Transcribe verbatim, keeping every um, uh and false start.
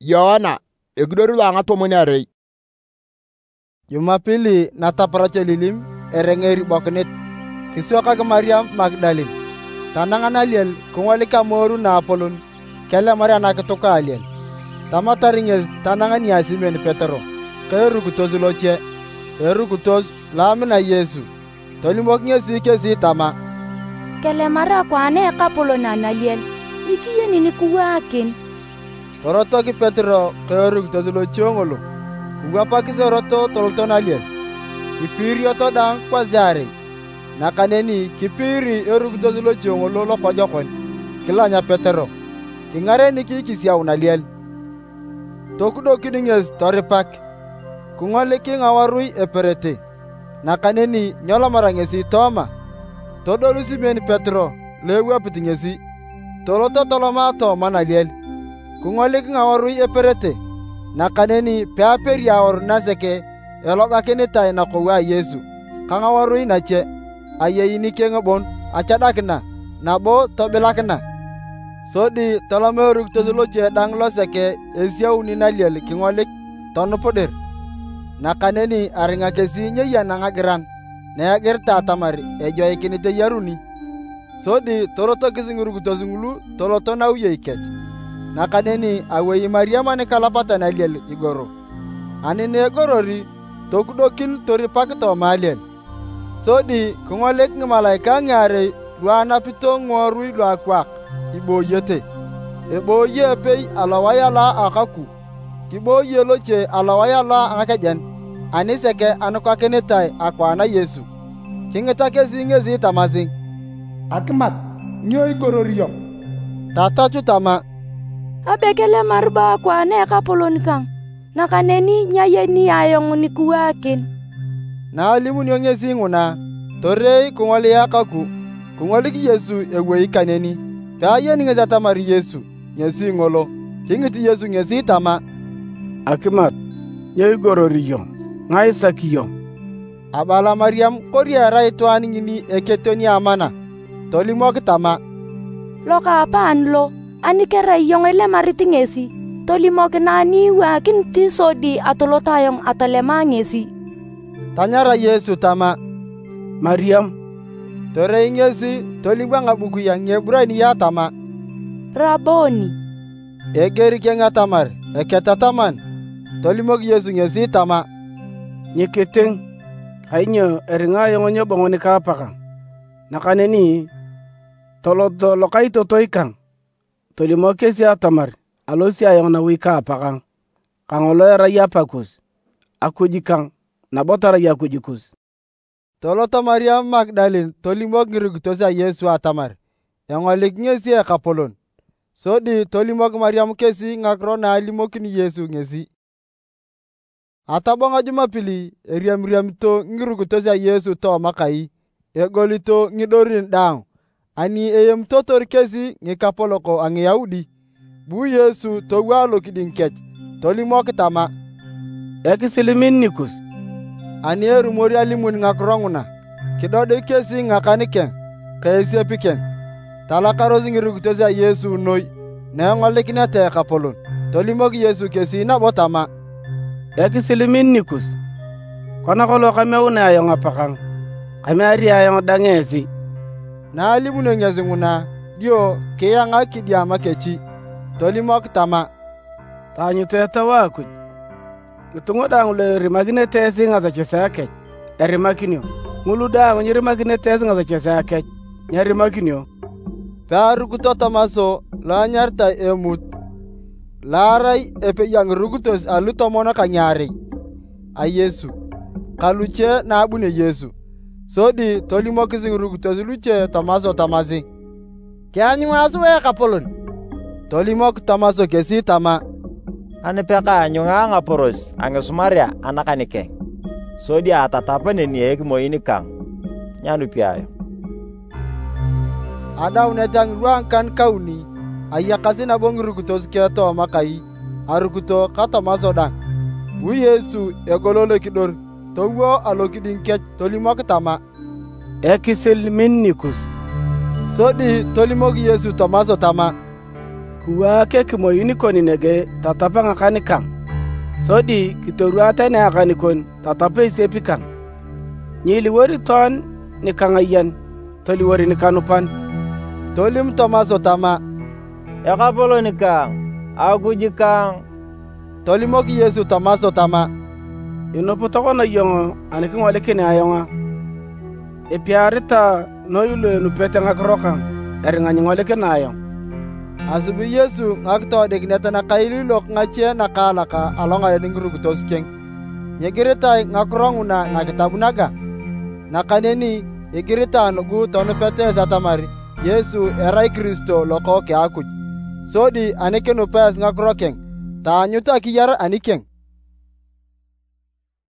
Yohana egidor lo anga tomoni arei. Jumapili nataparacho lilim erengeri boknit. Kisuaka Mariam Magdalene. Tanangan aliel kungolika moru na Apolon. Kele Maria nakitoka aliel. Tamataringes tanangan ya Simon Petero. Keru kutoz loche. Eru kutoz lamina Yesu. Tolimok ngesi kesi tama. Kele Maria kwane kapolo na aliel. Ikiye nini kuwakin. Toroto ki Petero keru kutoz loche ngolo. Kuwapa kisoroto tolton aliel. Kipiri oto dang kwa zare. Nakaneni kipiri eru kutoz loche ngolo lo kojokon. Kilanya Petero. Kingare niki kisia unaliel. Tokudo kininges toripak. Kungole kinga warui eperete. Nakaneni nyola marangesi toma. Todolu Simon Petro lewe pitingesi. Toloto toloma to manaliel. Kungole kinga warui eperete. Nakaneni peaperi aor naseke eloga kenitai na kowa Yesu. Kanga warui nache ayeyini kengebon achadakna nabo tobelakna. Sodi tolameruk tozoloche dang loseke esiau ninaliel kingolik tonopoder. Nakaneni aringa kesi nyeya nangagiran na gerta tamari ejo ikinite yaruni. Sodi toroto kisinguruk tozungulu toloto na uye iket. Nakaneni awei Mariama ni kalapata naliel igoro. Anine gorori tokudokin toripaketo maliel. Sodi kingolik ngimalaika ngare luana pito ngorui luakwak. Ibo yete. Ibo ye pei alawaya la akaku. Kibo ye loche alawaya la angakajan. Aniseke anukwa kenetai akwana Yesu. Kingeta kesi ngezi tamazing. Akimat, nyo igororiyo. Tata chutama. Abekele marba akwane kapolon kang. Nakaneni nyayeni ayong ni kuwakin. Na alimu nyo ngezi nguna. Torei kungoli akaku. Kungoli ki Yesu ewe ikaneni. Kaya ni ngeza tamari Yesu, ngesi ngolo, kingiti Yesu ngesi tama. Akimat, nye gororiyo, ngai sakiyo. Abala Mariam koria rai tuani ngini eketoni amana, tolimo kitama. Loka apaan lo, anikera yong ele mariti ngesi, tolimo kinani wakin ti sodi atolo tayong atolema ngesi. Tanyara Yesu tama. Mariam. Tore ingesi tolingwa ngabuku yang nyebrani ya tama. Raboni. Egeri kenga tamar, eketa taman. Tolimok Yesu ngesi tama. Nyeketeng, hainyo eringa yongonyo bongoni kapakang. Nakaneni, toloto lokai totoikang. Tolimok kesi atamar, alosi ayong na wika apakang. Kangolo era yapakus, akujikang, nabotara yakujikus. Toloto Mariam Magdalene tolimok ngirigutosa Yesu atamar. Yangolik ngesi e kapolon. Sodi tolimok Mariam kesi ngakro na alimokini Yesu ngesi. Atabonga Jumapili eriam riam to ngirigutosa Yesu to makai. Egolito ngidorin dang. Ani eyem totor kesi ngikapoloko ang Yahudi. Bu Yesu to walo kidingkech. Tolimok tama. Ekisilimin nikus. Ani eru mori alimun ngakronguna. Kidode kesi ngakanikeng. Kaisi pikeng. Talakarozi ngirigutoza Yesu noi. Na ngolikina te kapolon. Tolimok Yesu kesi na botama. Ekisilimin nikus. Kona kolo kame une ayong apakang. Kame ari ayong dangesi. Na alimun ngezi nguna. Dio kaya nga kidiama kechi. Tolimok tama. Tanyu teta wakuj. Lutungo dang le rimagine tesi nga za chesake. Erimakinyo. Ngulu dang nyi rimagine tesi nga za chesake. Nya rimakinyo. Paru kutota maso la nyarta emut. Larai epe yang rugutos aluto mona kanyari. A Yesu. Kaluche na abune Yesu. Sodi tolimo kisi rugutos luche tamaso tamasi. Kianyu maso ya kapolon. Tolimo tamaso kesi tama. Ane peka nyunga ngaporos ange sumaria anakanike. So dia atatapa neni eki mo ini kang. Nyanu piayo. Ada unajang ruang kan kauni. Aya kasi na bong rugutos keto makai. Aruguto kata masodang. Bu Yesu egolole kidor. Towo alokidin kech tolimo kitama. Ekisel minnikus. Sodi tolimo Yesu tamaso tama. kuwa ke kimoyuni koni nege tatapa ngakani kang. Sodi kitorua ne akani kon tatapa isepi kang. Nyili wori ton ni kangayan, toli wori ni kanupan. Tolim Tomaso tama. Ekapolo ni kang, aguji kang. Tolimoki Yesu Tomaso tama. Inopo toko na yongo aniki ngwale kini ayonga. Epiarita no yulo nupete ngakroka eringa ngwale kini ayong. Asubi Yesu ngakto degneta na kaili lok ngache na kalaka alonga ningrugu toskeng. Nyegirita ngakronguna na kitabunaga. Na kaneni igirita nugu tonu pete zatamari Yesu erai Kristo loko ke akuj. Sodi anike nupes ngakrokeng. Ta nyuta kiyara anikeng.